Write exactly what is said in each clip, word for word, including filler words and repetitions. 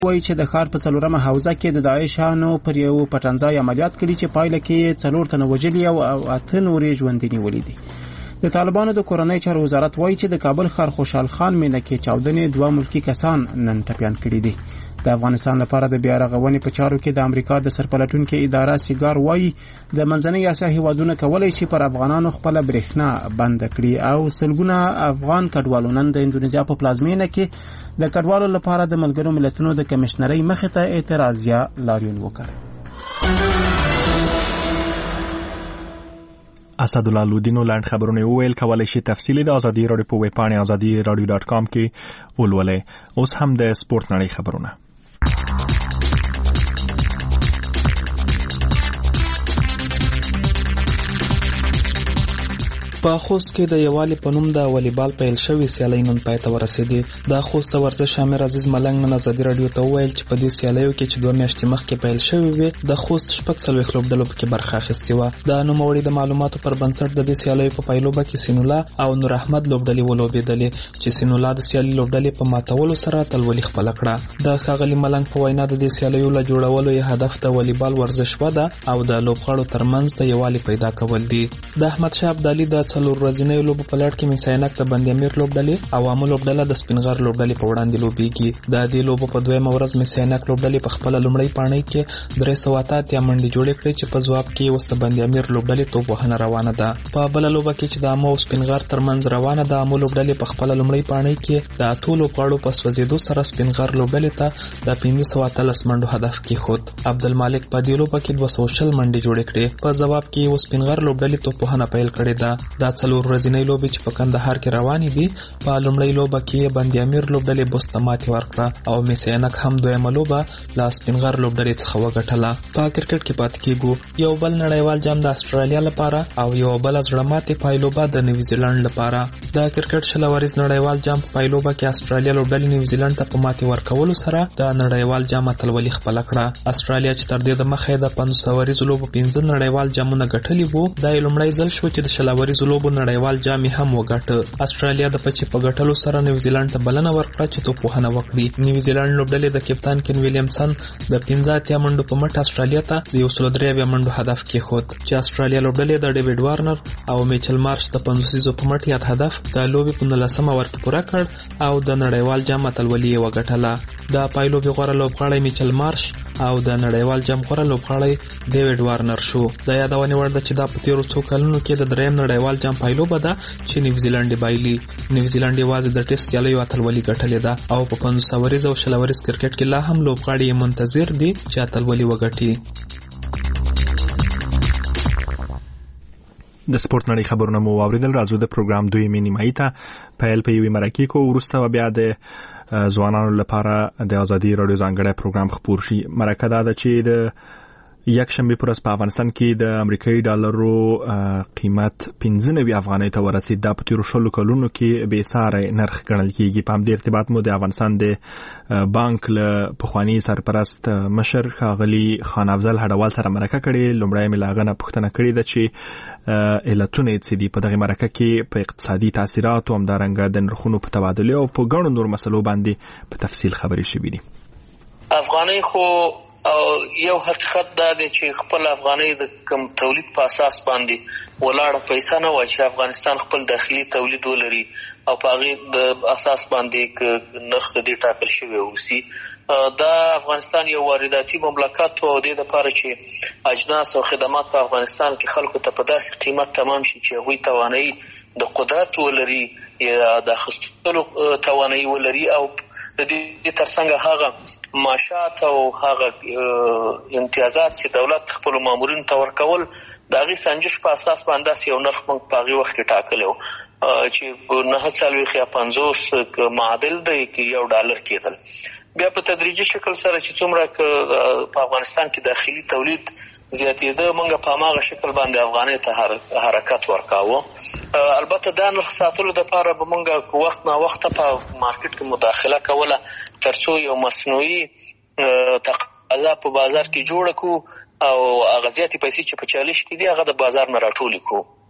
وایي چې د ښار په څلورمه حوزه کې د داعشانو پر یو پټنځای عملیات کړي چې پایله کې څلور تنه وژلي او اته نورې ژوندي نیولي دي. د طالبانو د کورنۍ چارو وزارت وایي چې د کابل ښار خوشحال خان مینه کې چاودنې دوه ملکی کسان نن ټپیان کړي دي. د افغانستان لپاره د بیا رغونې په چارو کې د امریکا د سرپلټونکو اداره سیګار وایي د منځنۍ اسیا هیوادونه کولای شي پر افغانانو خپل برېښنا بند کړي او سلګونه افغان کډوالو نن د اندونیزیا په پلازمینه کې د کډوالو لپاره د ملګرو ملتونو د کمشنرۍ مخې ته اعتراضیه لاریون وکړ. اسدالله لودینو لاند خبرونه ویل کولای شي تفصیلی د ازادي رادیو په ویب پاڼه ازادي رادیو ډاټ کام کې ولولئ. اوس هم د سپورت نړۍ خبرونه. په خوست کې د یووالي په نوم د والیبال پیل شوې سیالۍ نن پای ته ورسېدې. د خوست ورزش امیر عزیز ملنګ نن ازادي رادیو ته وویل چې په دې سیالیو کې چې دوه میاشتې مخکې پیل شوې وې د خوست شپږ څلوېښت لوبډلو پکې برخه اخیستې وه. د نوموړي د معلوماتو پر بنسټ د دې سیالیو په پایلوبه کې سینولا او نور احمد لوبډلې ولوبېدلې چې سینولا د سیالي لوبډلې په ماتولو سره اتلولي خپله کړه. د ښاغلي ملنګ په وینا د دې سیالیو له جوړولو یې هدف د والیبال ورزش وده او د لوبغاړو ترمنځ د یووالي پیدا کول دي. د احمد شاه ابدالي د څلور ورځنیو لوبو په لړ کې میساینک د بند امیر لوبډلې او عامو لوبډله د سپینغر لوبډلې په وړاندې لوبېږي. د دې لوبو په دویمه ورځ میساینک لوبډلې په خپله لومړۍ پاڼۍ کې درې سوه اته اتیا منډې جوړې کړې چې په ځواب کې اوس د بند امیر لوبډلې توپ وهنه روانه ده. په بله لوبه کې چې د عامو او سپینغر ترمنځ روانه ده عامو لوبډلې په خپله لومړۍ پاڼۍ کې د اتو لوبغاړو په سوځېدو سره سپینغر لوبډلې ته د پنځه سوه اتلس منډو هدف کېښود. عبدالمالک په دې لوبه کې دوه سوه شل منډې جوړې کړې. په ځواب کې اوس سپینغر لوبډلې توپ وهنه پیل کړې ده. دا څلور ورځنۍ لوبې چې په کندهار کې روانې دي په لومړۍ لوبه کې بند امیر لوبډلې بوس ته ماتې ورکړه او میساینک هم دویمه لوبه له سپینغر لوبډلې څخه وګټله. په کرکټ کې پاتې کېږو. یو بل نړیوال جام د استرالیا لپاره او یو بل زړه ماتې پایلوبه د نیوزیلند لپاره. د کرکټ شلوریز نړیوال جام په پایلوبه کې استرالیا لوبډلې نیوزیلند ته په ماتې ورکولو سره د نړیوال جام اتلولي خپله کړه. استرالیا چې تر دې دمخه د پنځوس وریزو لوبو پنځه نړیوال جامونه ګټلي وو دا یې لومړی ځل شو چې د شلوریزو لوبو نړیوال جام هم وګټه. استرالیا د پچې په ګټلو سره نیوزیلند ته بلنه ورکړه چې توپ وهنه وکړي. نیوزیلند لوبډلې د کپتان کین ویلیامسن د پنځه اتیا منډو په مټ استرالیا ته د یو سل درې اویا منډو هدف کېښود چې استرالیا لوبډلې د ډیوډ وارنر او میچل مارش د پنځوسیزو په مټ یاد هدف د لوبې په نولسمه ور کې پوره کړ او د نړیوال جام اتلولي یې وګټله. د پایلوبې غوره لوبغاړی میچل مارش او د نړیوال جام غوره لوبغاړی ډیوډ وارنر شو. د یادونې وړ ده چې دا په تیرو څو کلونو کې د دریم نړیوال جام پایلوبه ده چې نیوزیلند بایلي. نیوزیلند یوازې د ټیسټ سیالیو اتلولي ګټلې ده او په پنځوس وریز او شل وریز کرکټ کې لا هم لوبغاړي منتظر دي چې اتلولي وګټي. د سپورت نړۍ خبرونه مو واوریدل. راځو د پروګرام دویمې نیمایي ته پیل په یوې مرکې کو وروسته بیا د ځوانانو لپاره د ازادي رادیو ځانګړی پروګرام خپور شي. مرکه دا ده چې د یک شنبه پر ورځ په افغانستان کې د امریکایي ډالرو قیمت پنځه نوي افغانۍ ته ورسید. دا په تیرو شلو کلونو کې بې ساری نرخ ګڼل کېږي. په همدې ارتباط مو د افغانستان د بانک له پخواني سرپرست مشر ښاغلي خان افضل هډوال سره مرکه کړې. لومړی مې له هغه نه پوښتنه کړې ده چې علتونه یې څه دي. په دغې مرکه کې په اقتصادي تاثیراتو همدارنګه د نرخونو په تبادلې او په ګڼو نور مسلو باندې په تفصیل خبرې شوي دي. افغانۍ خو او یو حقیقت دا دی چې خپل افغانۍ د کم تولید په اساس باندې ولاړه پیسې نه وای چې افغانستان خپل داخلي تولید ولري او په هغې د اساس باندې نرخ د دې ټاکل شوی اوسي. دا افغانستان یو وارداتي مملکت او د دې لپاره چې اجناس او خدمات په افغانستان کې خلکو ته په داسې قیمت تمام شي چې هغوی توانایي د قدرت ولري یا د اخیستلو توانایي ولري او د دې ترڅنګ هغه معاشات او هغه امتیازات چې دولت خپل مامورینو ته ورکول د هغې سنجش په اساس باندې یو نرخ موږ په هغې وخت کې ټاکلی و چې نهه څلوېښت یا پنځوس معادل دی کې یو ډالر کېدل. بیا په تدریجي شکل سره چې څومره په افغانستان کې داخلي تولید زیاتېده موږ په هماغه شکل باندې افغانۍ ته حرکت ورکاوه. البته دا نرخ ساتلو دپاره به موږ وخت نا وخته په مارکیټ کې مداخله کوله تر څو یو مصنوعي تقاضا په بازار کې جوړه کړو او هغه زیاتې پیسې چې په چالش کې دي هغه د بازار نه راټولې کړو.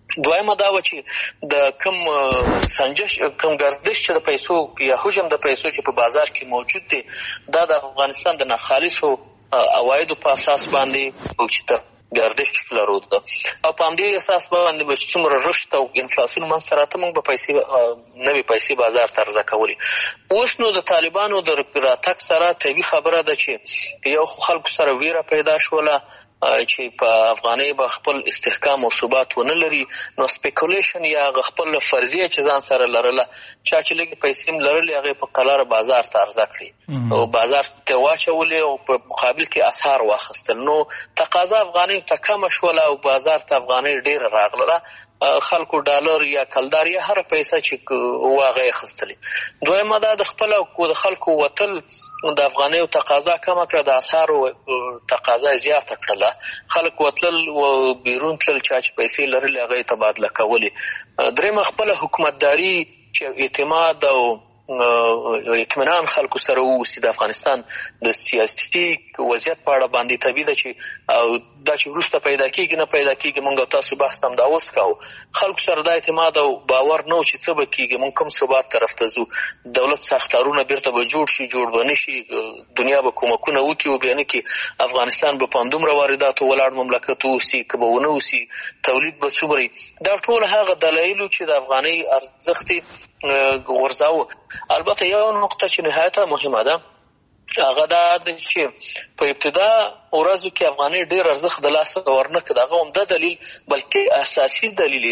دویمه دا و چې د کم سنجش کم گردش چې د پیسو یا حجم د پیسو چې په بازار کې موجود دی دا د افغانستان د ناخالصو عوایدو په اساس باندې او چې ته گردش لرو ده او په همدې اساس باندې به څومره رشد او انفلاسیون منځته راته موږ به پیسې نوې پیسې بازار ته عرضه کولې. اوس نو د طالبانو د راتګ سره طبیعي خبره ده چې یو خلکو سره ویره پیدا شوله چې په افغانۍ به خپل استحکام او ثبات ونه لري نو سپیکولیشن یا خپل فرضیه چې ځان سره لرله چا چې لږ پیسې هم لرلې هغې په قلاره بازار ته عرضه کړي او بازار ته واچولې او په مقابل کې اسعار واخیستل نو تقاضا افغانۍ ته کمه شوله او بازار ته افغانۍ ډېره راغله خلکو ډالر یا کلدار یا هر پیسه چې واغې خستلې. دویمه دا د خپل او د خلکو وتل د افغانیو تقاضا کمه کړه د اسعارو تقاضا زیاته کړله خلک وتل او بیرون تلل چا چې پیسې لرلې هغې تبادله کولې. درېیمه خپله حکومتداري چې اعتماد او اطمینان خلکو سره ووسي د افغانستان د سیاسي وضعیت په اړه باندې طبیعي ده چې او دا چې وروسته پیدا کېږي نه پیدا کېږي موږ او تاسو بحث هم دا اوس کوو خلکو سره دا اعتماد او باور نه و چې څه به کېږي موږ کوم ثبات طرف ته ځو دولت ساختارونه بیرته به جوړ شي جوړ به نه شي دنیا به کومکونه وکړي او بیا نه کړي افغانستان به په همدومره وارداتو ولاړ مملکت اوسي که به ونه اوسي تولید به څومره دا ټول هغه دلایلو چې د افغانۍ ارزښت غورځاوه. البته یو نقطه چې نهایتا مهمه ده هغه دا چې په ابتدا ورځو کې افغانۍ ډېر ارزښت د لاسه ورنه کړ هغه عمده دلیل بلکې اساسي دلیل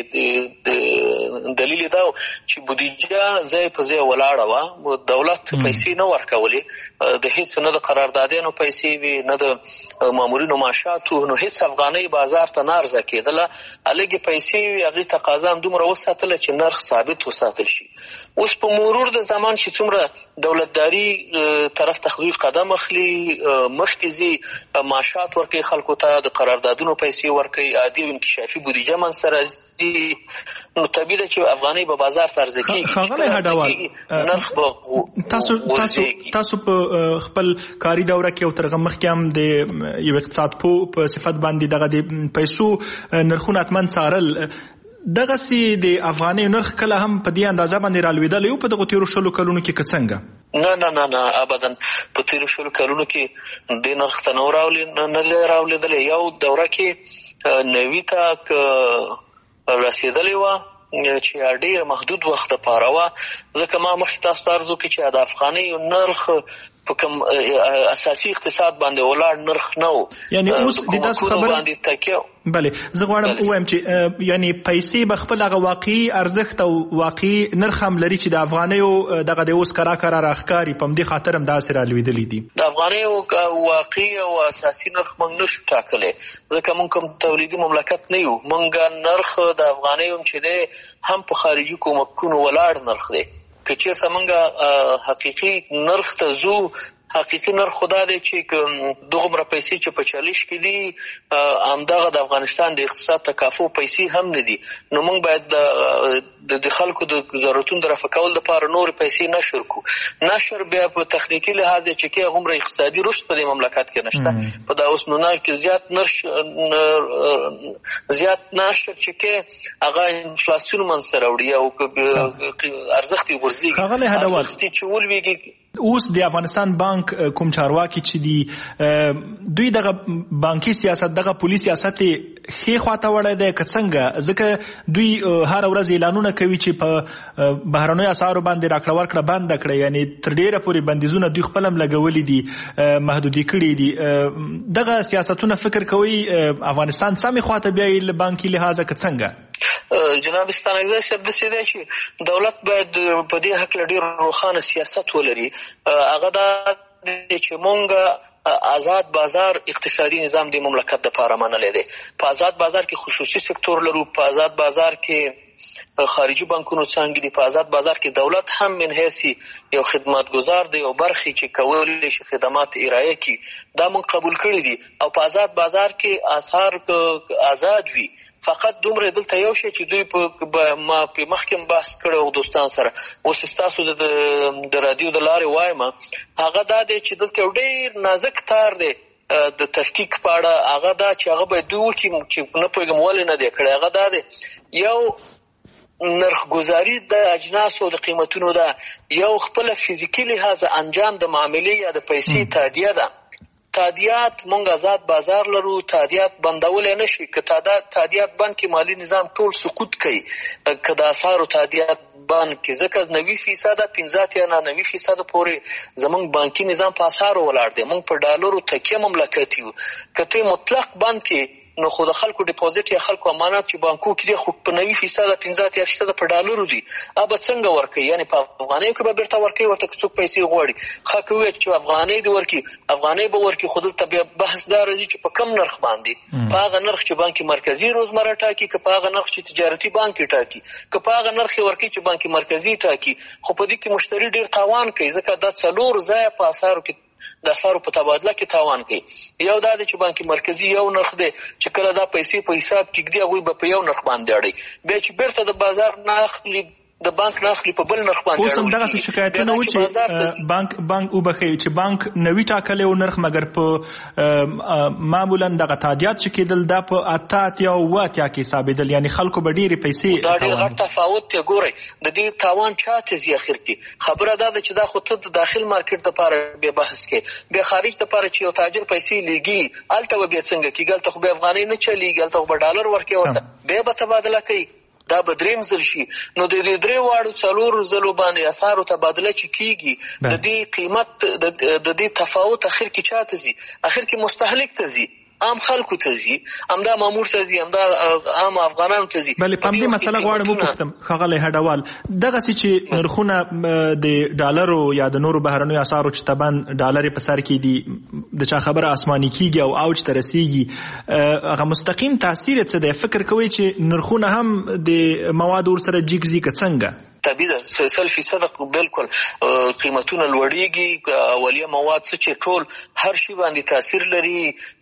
دلیل دا چې بودیجه ځای په ځای ولاړه وه دولت پیسې نه ورکولې د هیڅ نه د قراردادیانو پیسې وي نه د مامورینو معاشاتو نو هیڅ افغانۍ بازار ته نه عرضه کېدله هلکې پیسې وي هغې تقاضا هم دومره وساتله چې نرخ ثابت وساتل شي. اوس په مرور د زمان چې څومره دولتداري طرف ته دوی قدم اخلي مخکې ځي معاشات ورکوي خلکو ته د قراردادونو پیسې ورکوي عادي او انکشافي بودیجه منځته راځي نو طبیعي ده چې افغانۍ به بازار ته عرضه کېږي ښاغلی هډوال نرخ به تاسو تاسو تاسو په خپل کاري دوره کې او تر هغه مخکې هم د یو اقتصاد پوه په صفت باندې دغه د پیسو نرخونه حتما څارل دغسې د افغانۍ نرخ کله هم په دې اندازه باندې رالوېدلی و په دغو تېرو شلو کلونو کې که څنګه؟ نه نه نه نه ابدا په تېرو شلو کلونو کې دې نرخ ته نه دی راولېدلی یو دوره کې نوي ته که رسېدلې وه چې ډېر محدود وخت دپاره وه ځکه ما مخکې تاسو ته عرض وکړي چې د افغانۍ نرخ په کوم اساسي اقتصاد باندې ولاړ نرخ نه و یعنی اوس د تاسو خبره باندې تکیه بلې زه غواړم ووایم چې یعنی پیسې به خپل هغه واقعي ارزښت او واقعي نرخ هم لري چې د افغانیو دغه د اوس کرا کرا راښکاري په همدې خاطر هم داسې رالوېدلي دي د افغانیو واقعي او اساسي نرخ موږ نشو ټاکلی ځکه موږ کوم تولیدي مملکت نه یو موږ نرخ د افغانیو چې دی هم په خارجي کومکونو ولاړ نرخ دی که چېرته موږ حقیقي نرخ ته ځو حقیقي نرخ خو دا دی چې دغومره پیسې چې په چالش کې دي همدغه د افغانستان د اقتصاد تکافو پیسې هم نه دي نو موږ باید د خلکو د ضرورتونو د رفع کولو دپاره نورې پیسې نشر کړو نشر بیا په تخنیکي لحاظ چې کې هغومره اقتصادي رشد په دې مملکت کې نشته په دا اوس نونه کې زیات نرش زیات نشر چې کې هغه انفلاسیون منځته راوړي او ارزښت یې غورځېږي ارزښت یې چې ولوېږي اوس د افغانستان بانک کوم چارواکي چې دي دوی دغه بانکي سیاست دغه پولي سیاست ښې خواته وړی دی که څنګه ځکه دوی هره ورځ اعلانونه کوي چې په بهرنیو اسعارو باندې راکړه ورکړه بنده کړئ یعنې تر ډېره پورې بندیزونه دوی خپل هم لګولي دي محدودي کړي دي دغه سیاستونه فکر کوئ افغانستان سمې خواته بیایي له بانکي لحاظه که څنګه؟ جناب ستانکزی صاحب داسې دی چې دولت باید په دې هکله ډېر روښانه سیاست ولري هغه دا دی چې مونږ آزاد بازار اقتصادي نظام د مملکت دپاره منلی دی په آزاد بازار کې خصوصي سکتور لرو په آزاد بازار کې خارجي بانکونو څانګې دي په آزاد بازار کې دولت هم من حیث یو خدمتګزار دی او برخې چې کولی شي خدمات ارائه کړي دا مونږ قبول کړي دي او په آزاد بازار کې اسعار آزاد وي فقط دومره دلته یو شی چې دوی په ما په مخکې بحث کړی او دوستان سره اوس ستاسو د رادیو د لارې وایم هغه دا دی چې دلته یو ډېر نازک تار دی د تحقیق په اړه هغه دا چې هغه باید دوی وکړي چې نه پوهېږم ولې نه دی کړی. هغه دا دی یو نرخ گذاری د اجناسو د قیمتونو ده، یو خپل فزیکی لحاظ انجام د معاملې یا د پیسې تادیه ده. تادیات مونږ آزاد بازار لرو، تادیات بندول نه شي. که تادیات بند کې مالی نظام ټول سقوط کوي، که د اسعارو تادیات بند کې ځکه نوي فیصده پنځه اتیا نه نوي فیصده پورې زمونږ بانکي نظام په اسعارو ولاړ دی. مونږ په ډالرو تکیه مملکت یو. که ته مطلق بند کې نو خو د خلکو ډیپوزیټ یا خلکو امانات چې بانکو کې دي خو په نوي فیصده پنځه اتیا فیصده په ډالرو دي. ابا څنګه ورکوي؟ یعنی په افغانیو کې به بیرته ورکوي ورته که څوک پیسې غواړي. ښه کوي چې افغانۍ دې ورکړي، افغانۍ به ورکړي، خو دلته بیا بحث دا راځي چې په کم نرخ باندې، په هغه نرخ چې بانک مرکزي روزمره ټاکي، که په هغه نرخ چې تجارتي بانک ټاکي، که په هغه نرخ ورکړي چې بانک مرکزي ټاکي. خو په دې کې مشتری ډیر تاوان کوي ځکه دا څلور ځایه په اسعارو کې د اسعارو په تبادله کې تاوان کوي. یو دا دی چې بانک مرکزي یو نرخ دی چې کله دا پیسې په حساب کې ږدي هغوی به په یو نرخ باندې اړوي، بیا چې بیرته د بازار نه اخلي د بانک نه اخلي په بل نرخ باندې. اوس هم دغه شکایتونه و چې بانک بانک وبخي چې بانک نوي ټاکلی و نرخ، مګر په معمولا دغه تادیات چې کېدل دا په اته اتیا او اوه اتیا کې حسابېدل، یعنی خلکو به ډېرې پیسې. دا ډېر غټ تفاوت دی. ګورئ د دې تاوان چاته ځي اخر کې؟ خبره دا ده چې دا خو ته د داخل مارکیټ دپاره بیا بحث کې، بیا خارج دپاره چې یو تاجر پیسې لیږي هلته به بیا څنګه کېږي؟ هلته خو بیا افغانۍ نه چلېږي، هلته خو به ډالر ورکوي ورته، بیا به تبادله کوي. دا به دریم ځل شي. نو د دې درې واړو څلورو ځلو باندې اسعارو تبادله چې کېږي د دې قیمت د دې تفاوت اخر کې چاته ځي؟ اخر کې مستهلک ته ځي، عام خلکو ته ځي، همدا مامور ته ځي، همدا عام افغانانو ته ځي. بلې په همدې مسله غواړم وپوښتم ښاغلی هډوال، دغسې چې نرخونه د ډالرو یا د نورو بهرنیو اسعارو چې طبعا ډالر په سر کې دي د چا خبره اسماني کېږي او اوج ته رسېږي، هغه مستقیم تاثیر یې څه دی؟ فکر کوئ چې نرخونه هم د موادو ورسره جګ ځي که څنګه؟ طبیعي ده، سل فیصده بالکل قیمتونه لوړېږي. اولیه مواد څه چې ټول هر شي باندې تاثیر لري.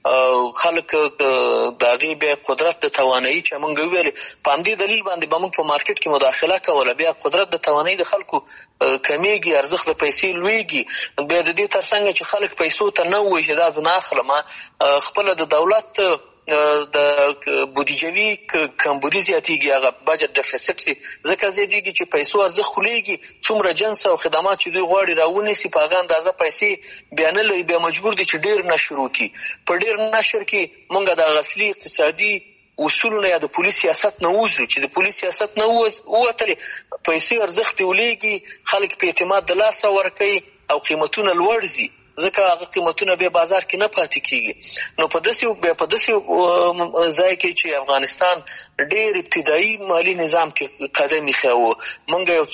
خلک د هغې بیا قدرت د توانایي چې موږ وویلې په همدې دلیل باندې به موږ په مارکیټ کې مداخله کوله، بیا قدرت د توانایي د خلکو کمیږي، ارزښت د پیسې لویږي. بیا د دې تر څنګ چې خلک پیسو ته نه وایي چې دا زه نه اخلم، خپله د دولت د بودیجوي کمبودي زیاتېږي، هغه بجټ ډیفیسټ سي ځکه زیاتېږي چې پیسو ارزښت خولېږي. څومره جنس او خدمات چې دوی غواړي راونیسي په هغه اندازه پیسې بیا نه لري، بیا مجبور دي چې ډېر نشر وکړي. په ډېر نشر کې موږ د اصلي اقتصادي اصولونه یا د پولي سیاست نه وځو چې د پولي سیاست نه ووتلې پیسې ارزښت ولېږي، خلک په اعتماد د لاسه ورکوي او قیمتونه لوړ ځي ځکه هغه قیمتونه بیا بازار کې نه پاتې کېږي. نو په داسې بیا په داسې ځای کې چې افغانستان ډېر ابتدایي مالي نظام کې قدم ایښی و، موږ یو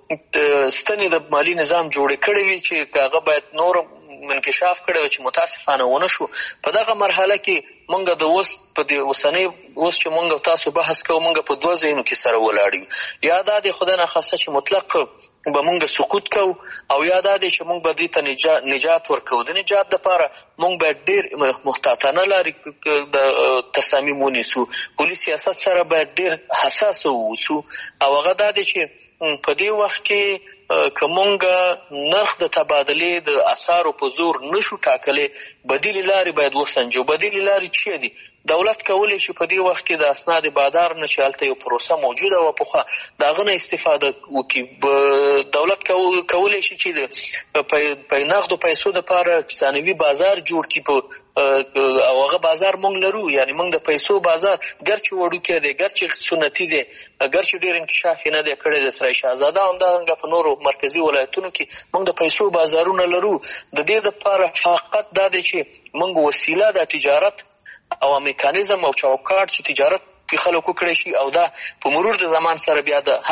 څو ستنې د مالي نظام جوړې کړې وي چې هغه باید نور انکشاف کړی و چې متاسفانه ونه شو. په دغه مرحله کې موږ د اوس په دې اوسنۍ اوس چې موږ تاسو بحث کوو موږ په دوه ځایونو کې سره ولاړ یو. یا دا د خدای ناخواسته چې مطلق به موږ سقوط کوو او یا دا دی چې موږ به دې ته نجات ورکوو. د نجات دپاره موږ باید ډېر محتاطانه لارې د تصامیم ونیسو، پولي سیاست سره باید ډېر حساسه واوسو. او هغه دا دی چې په دې وخت کې که موږ نرخ د تبادلې د اسعارو په زور نشو ټاکلی، بدیلې لارې باید وسنجو. بدیلې لارې چیرې دي؟ دولت کولی شي په دې وخت کې د اسناد بادار نه چې هلته یو پروسه موجوده وه پخوا د هغه نه استفاده وکړي. دولت کولی شي چې په نغدو پیسو دپاره ثانوي بازار جوړ کړي او هغه بازار موږ لرو. یعنی موږ د پیسو بازار ګرچې وړوکی دی، ګرچې سنتي دی، ګرچې ډېر انکشاف یې نه دی کړی د سرای شهزاده، همدارنګه په نورو مرکزي ولایتونو کې موږ د پیسو بازارونه لرو. د دې دپاره فقط دا دی چې موږ وسیله د تجارت او میکانیزم او چوکاټ چې تجارت په خلکو کړی شي او دا په مرور د زمان سره بیا د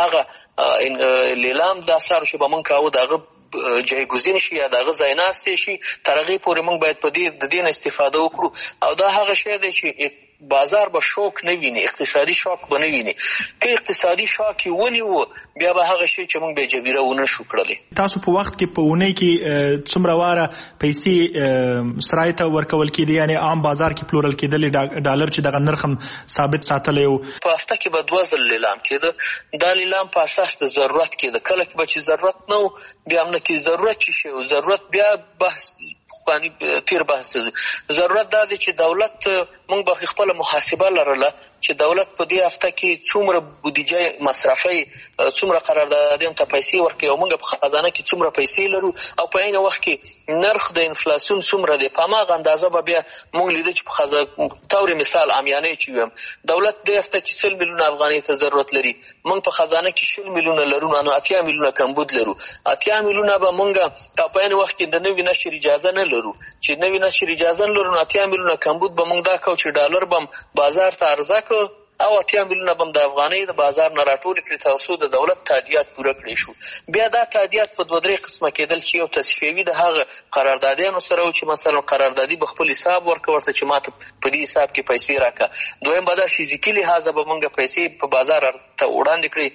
هغه لیلام د اسعارو چې به موږ کاوه د هغه جایګزین شي یا د هغه ځای ناستې شي، تر هغې پورې موږ باید په دې د دې نه استفاده وکړو. او دا هغه شی دی چې بازار به شوک نه ویني، اقتصادي شوک به نه ویني. که اقتصادي شوک یې ونیو بیا به هغه شی چې موږ به جبیره ونه شو کړلی. تاسو په وخت کې په اونۍ کې څومره واره پیسې سرای ته ورکول کېدې، یعنی عام بازار کې پلورل کېدلې ډالر چې دغه نرخ هم ثابت ساتلی و؟ په هفته کې به دوه ځل لیلام کېده. دا لیلام په اساس د ضرورت کېده. کله کې به چې ضرورت نه و بیا هم نه کې ضرورت چې شی و ضرورت بیا بحث خواني تیر بحث ضرورت دا دی چې دولت موږ به خپل محاسبه لرله چې دولت په دې هفته کې څومره بودیجه مصرفي څومره قراردادونو ته پیسې ورکوي او موږ په خزانه کې څومره پیسې لرو او په عین وخت کې نرخ د انفلاسیون څومره دی. په هغه اندازه به بیا موږ لیدو چې په خزانه تور مثال عامیانه چې ویم دولت د هفته کې سل میلیون افغانۍ ته ضرورت لري، موږ په خزانه کې شل میلیون لرو، نو اتیا میلیون کمبود لرو. اتیا میلیون به موږ په عین وخت کې د نوې نشر اجازه نه لرو چې نوې نشر اجازه نه لرو، نو اتیا میلیون کمبود به موږ دا کو چې ډالر بم بازار ته عرضه کو او اتیا میلیون بم د افغانۍ د بازار نه راټول کړي تاسو د دولت تادیات پوره کړی شو. بیا دا تادیات په دوه درې قسمه کېدل چې یو تصفیوي د هغه قراردادیانو سره او چې مثلا قراردادي به خپل حساب ورکورته چې ماته په دې حساب کې پیسې راکا. دویم به دا فزیکي لحاظه به موږ پیسې په بازار ته وړاندې کړي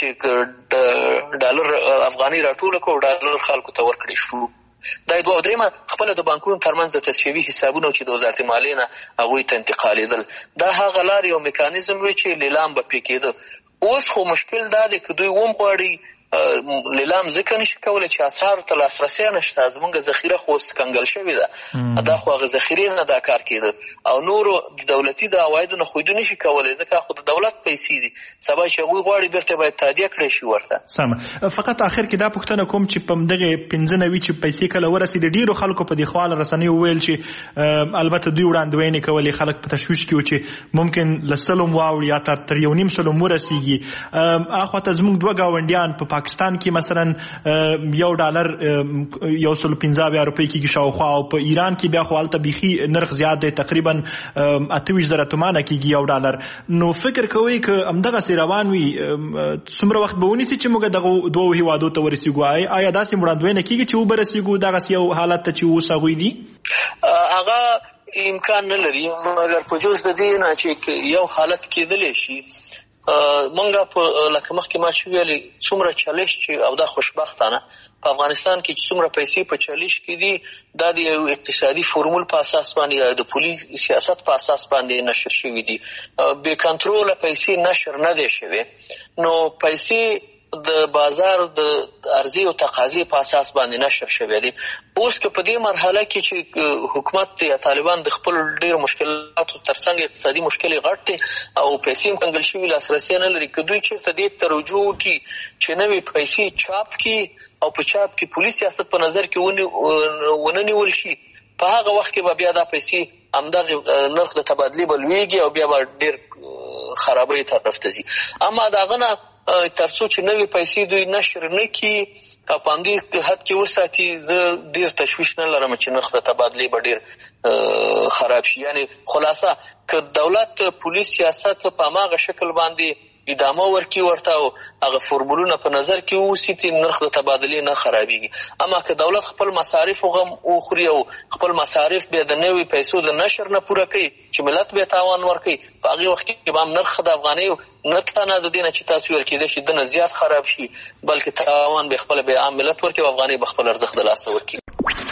چې ډالر افغانۍ راټول کړو ډالر خلکو ته ورکړي شو. دا دوه درېمه خپل د بانکونو ترمنځ د تصفیوي حسابونو چې د وزارت مالیې نه هغوی ته انتقالېدل، دا هغه لارې او میکانیزم وي چې لیلام به پې کېده. اوس خو مشکل دا دی که دوی وم غواړي لیلام ځکه نشي کولی چې اسعارو ته لاسرسی نشته، زموږ ذخیره خو اوس کنګل شوې ده، دا خو هغه ذخیرې نه دا کار کېده او نورو د دولتي د عوایدو نه خو دوی نشي کولی ځکه خو د دولت پیسې دي، سبا چې هغوی غواړي بیرته باید تادیه کړی شي ورته. سمه. فقط آخر کې دا پوښتنه کوم چې په همدغې پنځه نوي چې پیسې کله ورسېدې ډېرو خلکو په دې خواله رسنیو وویل چې البته دوی وړاندوینې کولې خلک په تشویش کې و چې ممکن له سلو واوړي یا تر یو نیم سلو ورسېږي. اخواته زموږ دوه ګاونډیان په پاکستان کې مثلا یو ډالر یو سل پنځه اویا روپۍ کېږي شاوخوا او په ایران کې بیا خو هلته بیخي نرخ زیات دی تقریبا اته ویشت زره تومانه کېږي یو ډالر. نو فکر کوئ که همدغسې روان وي څومره وخت به ونیسي چې موږ دغو دوو هېوادو ته ورسېږو؟ آیا داسې وړاندوینه کېږي چې وبرسېږو دغسې یو حالت ته چې اوس هغوی دي؟ هغه امکان نه لري مګر په جز د دې نه چې یو حالت کېدلی شي. منګه په لکه مخکې ما چې ویلې څومره چالش چې او دا خوشبختانه په افغانستان کې چې څومره پیسې په چالش کې دي دا د یو اقتصادي فورمول په اساس باندې یا د پولي سیاست په اساس باندې نشر شوي دي. بې کنټروله پیسې نشر نه دی شوی، نو پیسې د بازار د عرضې او تقاضې په اساس باندې نشر شوی دی. اوس که په دې مرحله کې چې حکومت یا طالبان د خپل ډېر مشکلاتو ترڅنګ اقتصادي مشکل یې غټ دی او پیسې هم کنګل شوي لاسرسی نه لري، که دوی چېرته دې ته رجوع وکړي چې نوې پیسې چاپ کړي او په چاپ کې پولي سیاست په نظر کې ونه نیول شي، په هغه وخت کې به بیا دا پیسې همدغه نرخ د تبادلې به لویږي او بیا به ډېر خرابۍ طرف ته ځي. اما د هغه نه تر څو چې نوې پیسې دوی نشر نه کړي او په همدې حد کې وساتي، زه ډېر تشویش نه لرم چې نرخ د تبادلې به ډېر خراب شي. یعنې خلاصه که دولت پولي سیاست په هماغه شکل باندې ادامه ورکړي ورته او هغه فورمولونه په نظر کې ووسي نرخ د تبادلې نه خرابېږي. اما که دولت خپل مصارف غم وخوري او خپل مصارف بیا د نوې پیسو د نشر نه پوره کوي چې ملت بیا تاوان ورکوي، په هغې وخت کې به هم نرخ د افغانیو نه تنه د دې نه چې تاسو ویل کېدای شي دنه زیات خراب شي بلکې تاوان به خپله بیا عام ملت ورکوي او افغانۍ به خپل ارزښت د لاسه ورکوي.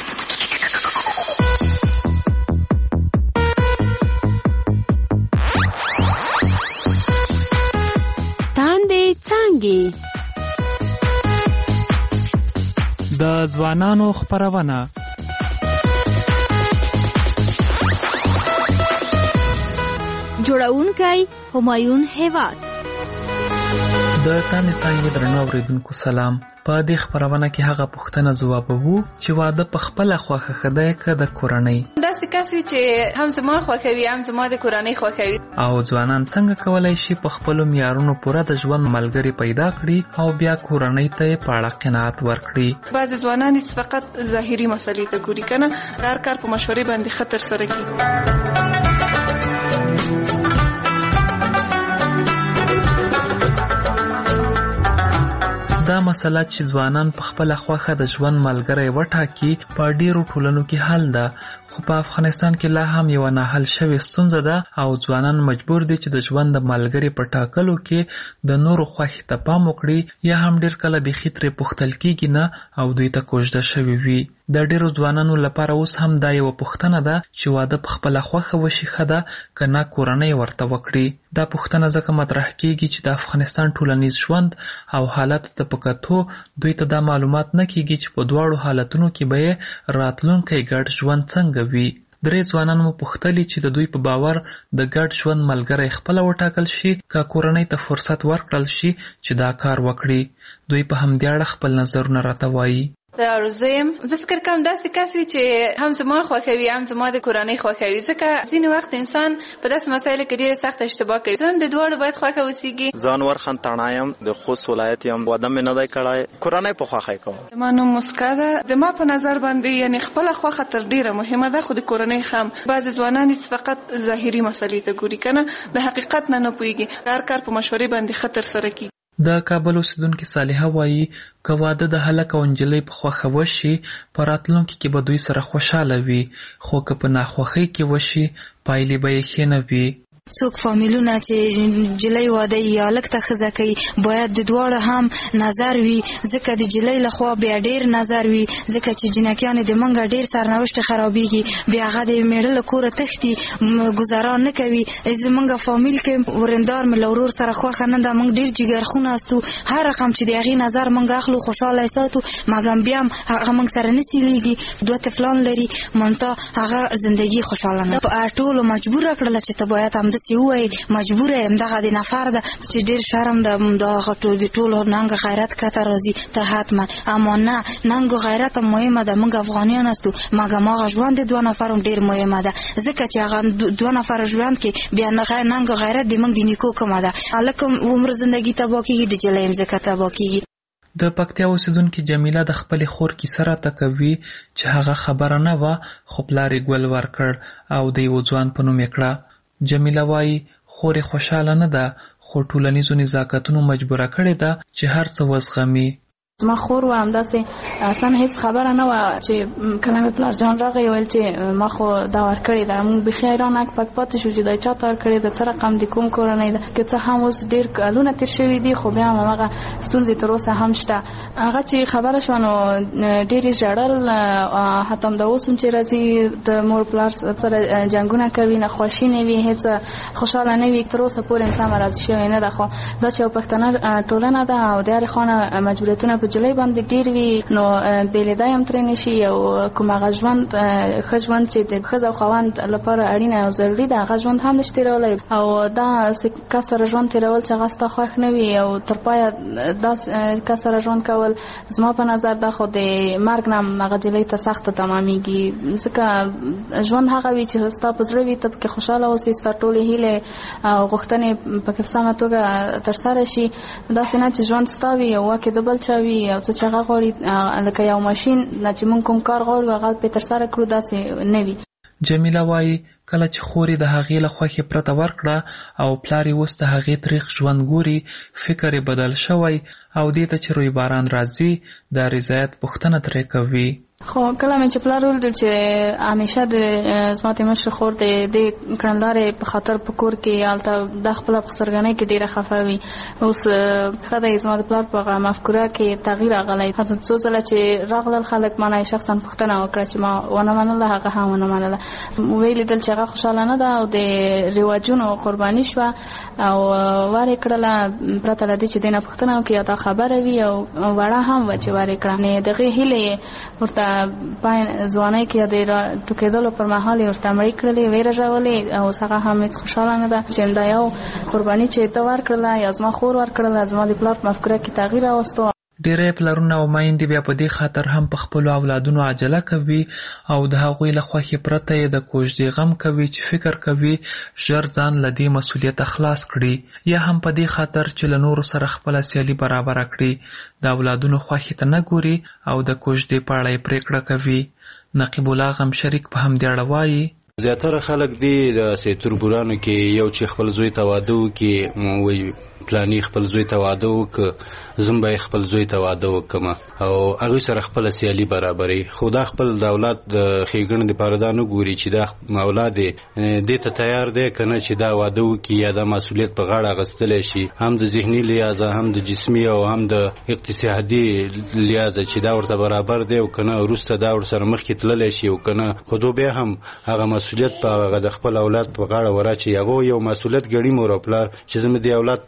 د ځوانانو خپرونه جوړونکی همایون هیواد. د تانې څانګې درنو اوریدونکو سلام. په دې خپرونه کې هغه پوښتنه ځوابوو چې واده په خپله خوښه ښه دی که د کورنۍ؟ داسې کس وي چې هم زما خوښوي هم زما د کورنۍ خوښوي. او ځوانان څنګه کولی شي په خپلو معیارونو پوره د ژوند ملګري پیدا کړي او بیا کورنۍ ته یې په اړه قناعت ورکړي؟ بعضې ځوانان فقط ظاهري مسلې ته ګوري که نه، هر کار په مشورې باندې ښه ترسره کړي. دا مسله چې ځوانان په خپله خوښه د ژوند ملګری وټاکي په ډېرو ټولنو کې حل ده، خو په افغانستان کې لا هم یوه ناحل شوې ستونزه ده او ځوانان مجبور دي چې د ژوند د ملګري په ټاکلو کې د نورو خوښې ته پام وکړي یا هم ډېر کله بیخي ترې پوښتل کېږي نه او دوی ته کوژده شوي وي. د ډیرو ځوانانو لپاره اوس هم دا یو پوښتنه ده چې واده په خپل خوخه وشي خده کنا کورنۍ ورته وکړي. دا پوښتنه ځکه مطرح کیږي چې د افغانستان ټولنیز ژوند او حالت ته پکاتو دوی ته دا معلومات نه کیږي چې په دواړو حالتونو کې به راتلونکي ګډ ژوند څنګه وي. درې ځوانان مو پوښتلي چې د دوی په باور د ګډ ژوند ملګری خپل وټاکل شي که کورنۍ ته فرصت ورکړل شي چې دا کار وکړي. دوی په همدې اړه خپل نظرونه راته وایي. د ارزویم زه فکر کوم داسې کس وي چې هم زما خوښوي هم زما د کورنۍ خوښوي، ځکه ځینې وخت انسان په داسې مسایلو کې ډېره سخته اشتباه کوي. زه هم د دواړو باید خوښه اوسېږي. ځان ورخن تڼا یم، د خوست ولایت یم، واده مې نه دی کړی، کورنۍ په خوښه کوم. زما نوم مسکا ده. د ما په نظر باندې یعنې خپله خوښه تر ډېره مهمه ده، خو د کورنۍ هم. بعضې ځوانان فقط ظاهري مسلې ته ګوري که نه، د حقیقت نه نه پوهېږي. هر کار په مشورې باندې ښه ترسره کېږي. د کابل اوسیدونکي صالحه وایي که واده د هلک او نجلۍ په خوښه وشي په راتلونکي کې به دوی سره خوشحاله وي، خو که په ناخوښۍ کې وشي پایلې به یې ښې نه وي. څوک فامیلونه چې جلۍ واده یا هلک ته ښځه کوي باید د دواړو هم نظر وي، ځکه د جلۍ لخوا بیا ډېر نظر وي، ځکه چې جنکیانې د منګه ډېر سرنوشت خرابېږي، بیا هغه د میړه له کوره تښتي، ګزاران نه کوي. زمونږ فامیل کې ورندار مې له ورور سره خوښه نه ده، موږ ډېر جګرخونه استو، هر رقم چې د هغې نظر موږ اخلو خوشحاله ساتو، مګم بیا هم هغه موږ سره نه سیلیږي. دوه طفلان لري، منتها هغه زندگی خوشحاله نه. ټولو مجبوره کړله چې ته باید هم داسې ووایي، مجبوره یم، دغه د نفر ده چې ډېر شرم ده، دغه د ټولو ننګ غیرت کته راځي ته حتما. اما نه، ننګ غیرت هم مهمه ده، موږ افغانیان هستو، مګم هغه ژوند د دوه نفر هم ډېر مهمه ده، ځکه چې هغه دوه نفر ژوند کې بیا ننګ غیرت د موږ د نیکو کومه ده. هلک هم عمر زندګي تباه کېږي، د جلۍ هم ځکه تباه کېږي. د پکتیا اوسیدونکي جمیله د خپلې خور کیسه راته کوي چې هغه خبره نه وه خو پلار یې ګل ورکړ او د یوه ځوان په نوم یې کړه. جمیله وایي خور یې خوشحاله نه ده خو ټولنیزو نزاکتونو مجبوره کړې ده چې هر څه وزغمي. زما خور و همداسې اصلا هیڅ خبره نه وه چې کله مې پلار جان راغی ویل چې ما خو دا ورکړې ده. موږ بیخي حیران اک پک پاتې شو چې دا چا ته ورکړې ده، څه رقم د کوم کورنۍ ده، که څه هم اوس ډېر کلونه تېر شوي دي خو بیا هم هماغه ستونزې تر اوسه هم شته. هغه چې خبره شوه نو ډېر یې ژړل، حتی همدا اوس هم چې راځي د مور پلار سره جنګونه کوي، نخواشي نه وي، هېڅ خوشحاله نه وي، تر اوسه پورې انسان راضي شوی نه ده. خو دا چې یو پښتنه ټولنه ده او د هرې خوا نه مجبوریتونه جلۍ باندې ډېر وي نو بېلېدا هم ترې نه شي. او کوم هغه ژوند ښه ژوند چې د ښځه او خاوند لپاره اړینه او ضروري ده هغه ژوند هم نشي تېرولی. او دا کس سره ژوند تېرول چې هغه ستا خوښ نه وي او تر پایه دا کس سره ژوند کول زما په نظر دا خو د مرګ نه هم هغه جلۍ ته سخته تمامېږي، ځکه ژوند هغه وي چې ستا په زړه وي، ته پکې خوشحاله اوسې، ستا ټولې هیلې او غوښتنې پکې په سمه توګه ترسره شي. داسې نه چې ژوند ستا وي او واکې د بل چا وي او څه چې هغه غواړي لکه یو ماشین نه چې موږ کوم کار غواړو هغه پرې ترسره کړو، داسې نه وي. جمیله وایي کله چې خور یې د هغې له خوښې پرته ورکړه او پلار یې اوس د هغې تریخ ژوند ګوري، فکر یې بدل شوی او دې ته چې روی باران راځي د رضایت پوښتنه ترې کوي. خو کله مې چې پلار ولیدل چې همیشه د زما د مشر خور د دې کړندارې په خاطر په کور کې هلته د خپله په سرګنۍ کې ډېره خفه وي، اوس ښه دی زما د پلار په هغه مفکوره کې تغییر راغلی. حتی څو ځله چې راغلل خلک ما نه شخصا پوښتنه وکړه چې ما ونه منله، هغه هم ونه منله. ویې لیدل چې هغه خوشحاله نه ده او د رواجونو قرباني شوه او ور یې کړله پرته له دې چې دې نه پوښتنه وکړي یا دا خبره وي او وړه هم وه چې ور یې کړه. د هغې هیلې ورته پای ځوانۍ کې د ټوکېدلو پر مهال یې ورته مړې کړلې، ویې رژولې او اوس هغه هم هېڅ خوشحاله نه ده چې دا یو قرباني چې ته ورکړله یا زما خور ورکړله زما د پلار په مفکوره کې تغییر راوستو. ډېری پلرونه او میندې بیا په دې خاطر هم په خپلو اولادونو عجله کوي او د هغوی له خوښې پرته یې د کوژدې غم کوي چې فکر کوي ژر ځان له دې مسؤلیته خلاص کړي، یا هم په دې خاطر چې له نورو سره خپله سیالي برابره کړي. د اولادونو خوښې ته نه ګوري او د کوژدې په اړه یې پرېکړه کوي. نقیب الله غم شریک په همدې اړه وایي زیاتره خلک دی د سیتوربورانو کې یو چې خپل زوی ته واده وکړي وایي پلاني خپل زوی ته واده وکړه زم به خپل زوی ته واده وکم او هغه سره خپل سیالي برابرې خو دا خپل د اولاد د خېګڼې لپاره دا نه ګوري چې دا اولاد دې ته تیار دی کنه چې دا واده وکړي یا د مسؤلیت په غاړه غستلی شي هم د ذهني لحاظ هم د جسمي او هم د اقتصادي لحاظ چې دا ورته برابر دی او کنه وروسته دا ورسره مخکې تللی شي او کنه خو دو بیا هم هغه مسؤلیت په هغه د خپل اولاد په غاړه وراچي هغه یو مسؤلیت ګڼي مور او پلار چې زه مې د اولاد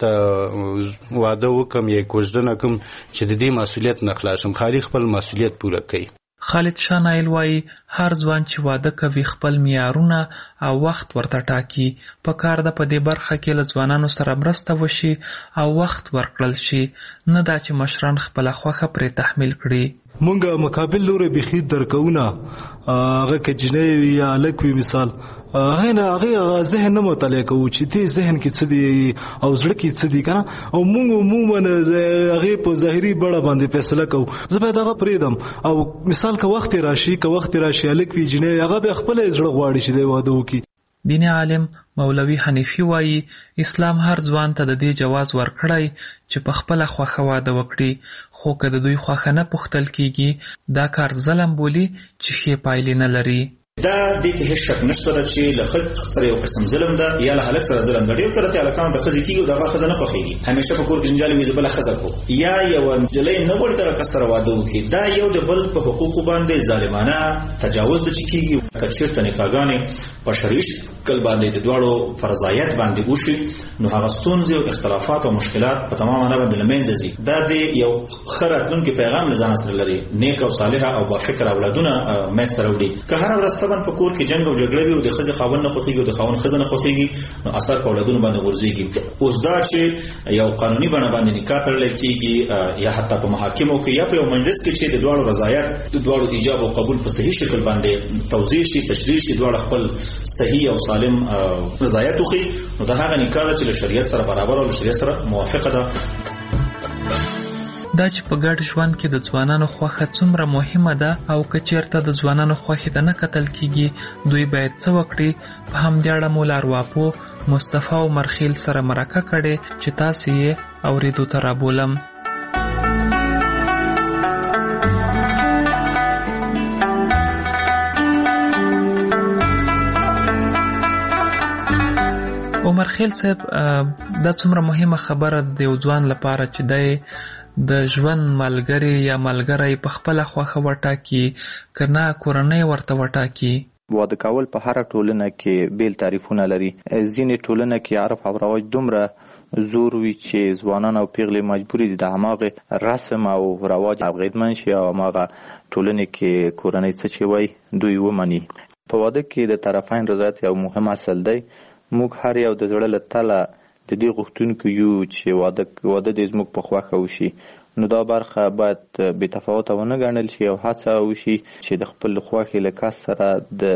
ته واده وکم یا کوژدنه کوم چې د دې مسؤلیت نه خلاصم خالي خپل مسؤلیت پوره کوي. خالد شاه نایل وایي هر ځوان چې واده کوي خپل معیارونه او وخت ورته ټاکي په کار ده په دې برخه کې له ځوانانو سره مرسته وشي او وخت ورکړل شي نه دا چې مشران خپله خوښه پرې تحمیل کړي. مونږ مقابل لوري بخید درکونه هغه کې جنۍ وي یا هلک وي مثال هغه نه هغه ذهن نه مطالعه کوو چې دې ذهن کې څه دي او زړه کې څه دي کنه او مونږ عموما هغه په ظاهري بڼه باندې فیصله کوو. زه باید هغه پرېږدم او مثال که وخت راشي که وخت راشي هلک وي جنۍ هغه به خپل زړه غواړي چې دی واده وکړي. دیني عالم مولوي حنیفي وایي اسلام هر ځوان ته د دې جواز ورکړی چې په خپله خوښه واده وکړي خو که د دوی خوښه نه پوښتل کیږي دا کار ظلم بولي چې ښې پایلې نه لري. دا دې کې هیڅ شک نشته چې له ښځې سره یو قسم ظلم ده یا له هلک سره ظلم ده. ډېر کله چې هلکانو د ښځې کېږي دغه ښځه نه خوښېږي همیشه په کور کې جنجال وي زه بله ښځه کوم یا یوه نجلۍ نه غواړي دغه کس سره واده وکړي. دا یو د بل په حقوقو باندې ظالمانه تجاوز ده چې کېږي. که چېرته نکاحګانې په شرعي شکل باندې د دواړو فرضایت باندې وشي نو هغه ستونزې او اختلافات او مشکلات په تمامه معنه باندې له منځه ځي. دا د یو ښه راتلونکي پیغام له ځان سره لري نیک او صالحه او بافکره اولادونه منځته راوړي. که هره ورځ طبعا په کور کې جنګ او جګړه وي او د ښځې خاوند نه خوښېږي او د خاوند ښځه نه خوښېږي نو اثر په اولادونو باندې غورځېږي. اوس دا چې یو قانوني بڼه باندې نکاح تړلی کېږي یا حتی په محاکمو کې یا په یو مجلس کې چې د دواړو رضایت د دواړو ایجاب او قبول په صحیح شکل باندې توضیح شي تشریح شي دواړه خپل صحیح او سالم رضایت وښيي نو دا هغه نکاح ده چې له شریعت سره برابر او له شریعت سره موافقه ده. دا چې په ګډ ژوند کې د ځوانانو خوښه څومره مهمه ده او که چېرته د ځوانانو خوښې ته نه کتل کېږي دوی باید څه وکړي. په همدې اړه مو له ارواپوه مصطفی عمرخیل سره مرکه کړې چې تاسې یې اورېدو ته رابولم. عمرخیل صاحب دا څومره مهمه خبره د یو ځوان لپاره چې دی د ژوند ملګری یا ملګری په خپله خوښه وټاکي که نه کورنۍ ورته وټاکي. واده کول په هره ټولنه کې بیل تعریفونه لري. ځینې ټولنه کې عرف او رواج دومره زور وي چې ځوانان او پیغلې مجبوري دي د هماغې رسم او رواج اغېزمن شي او هماغه ټولنې کې کورنۍ څه چې وایي دوی ومني. په واده کې د طرفین رضایت یو مهم اصل دی. موږ هر یو د زړه له تله د دې غوښتونکو یو چې واده واده دې زموږ په خوښه وشي نو دا برخه باید بې تفاوته ونه ګڼل شي او هڅه وشي چې د خپل خوښې له کس سره د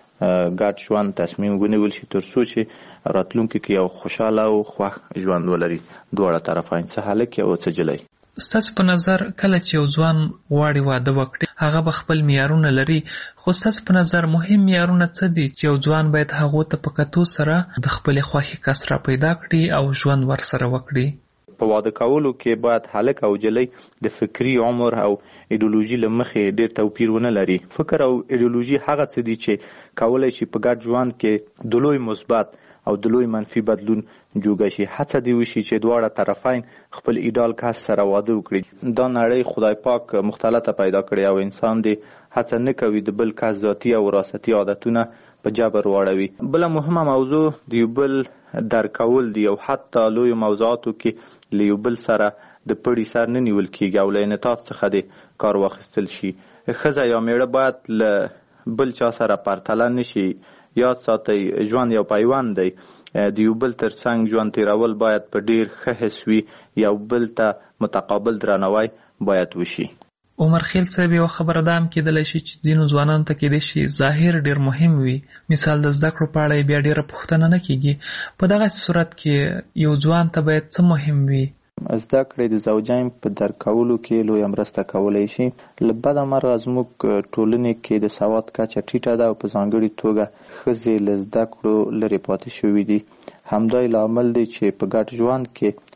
ګډ ژوند تصمیم ونیول شي تر څو چې راتلونکي کې یو خوشحاله او خوښ ژوند ولري دواړه طرفین څه هلک او څه نجلۍ. ستاسو په نظر کله چې یو ځوان غواړي واده وکړي هغه به خپل معیارونه لري خو ستاسو په نظر مهم معیارونه څه دي چې یو ځوان باید هغو ته په کتو سره د خپلې خوښې کس را پیدا کړي او ژوند ورسره وکړي؟ په واده کولو کې باید هلک او نجلۍ د فکري عمر او ایډیولوژي له مخې ډېر توپیر ونه لري. فکر او ایډیولوژي هغه څه دي چې کولی شي په ګډ ژوند کې د لوی مثبت او د لوی منفي بدلون جوګه شي. هڅه دې وشي چې دواړه طرفین خپل ایډال کس سره واده وکړي. دا نړۍ خدای پاک مختلطه پیدا کړې او انسان دې هڅه نه کوي د بل کس ذاتي او وراثتي عادتونه په جبر واړوي. بله مهمه موضوع د یو بل درکول دی او حتی لوی موضوعاتو کې له یو بل سره د پړي سر نه نیول کېږي او له انعطاف څخه دې کار واخیستل شي. ښځه یا میړه باید له بل چا سره پرتله نه شي. یاد ساتئ ژوند یو پیوند دی. د یو بل تر څنګ ژوند تیرول باید په ډیر ښه حس وي. یو بل ته متقابل درناوی باید وشي. عمرخیل صاحب یو خبره ده هم کېدلی شي چې ځینو ځوانانو ته کېدی شي ظاهر ډیر مهم وي. مثال د زده کړو په اړه بیا ډیره پوښتنه نه کېږي. په دغه صورت کې یو ځوان ته باید څه مهم وي؟ زده کړې د زوجین په درک کولو کې لویه مرسته کولی شي. له بده مرغه زموږ ټولنې کې د سواد کچه ټیټه ده او په ځانګړې توګه ښځې له زده کړو لرې پاتې شوي دي. همدا یې لامل دی چې په ګډ ژوند کې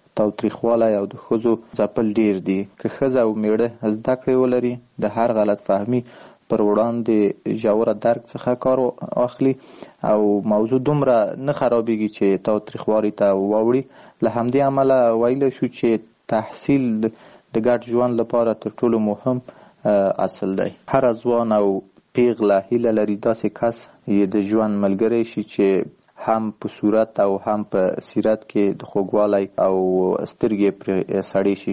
تاوتریخوالی او د ښځو ځپل ډیر دي. که ښځه او میړه زده کړې ولري د هر غلط فهمي پر وړاندې ژوره درک څخه کار واخلي او موضوع دومره نه خرابېږي چې تاوتریخوالي ته واوړي. له همدې امله ویلی شو چې تحصیل د ګډ ژوند لپاره تر ټولو مهم اصل دی. هر ځوان او پیغله هیله لري داسې کس یې د ژوند ملګری شي چې هم په صورت او هم په سیرت کې د خوږوالی او سترګې پرې سړې شي.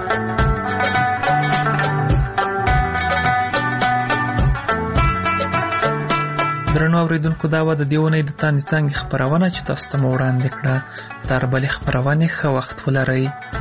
درنو اوریدونکو، دا و د دې اونۍ د تاندې څانګې خپرونه چې تاسو ته مو وړاندې کړه. تر بلې خپرونې ښه وخت ولرئ.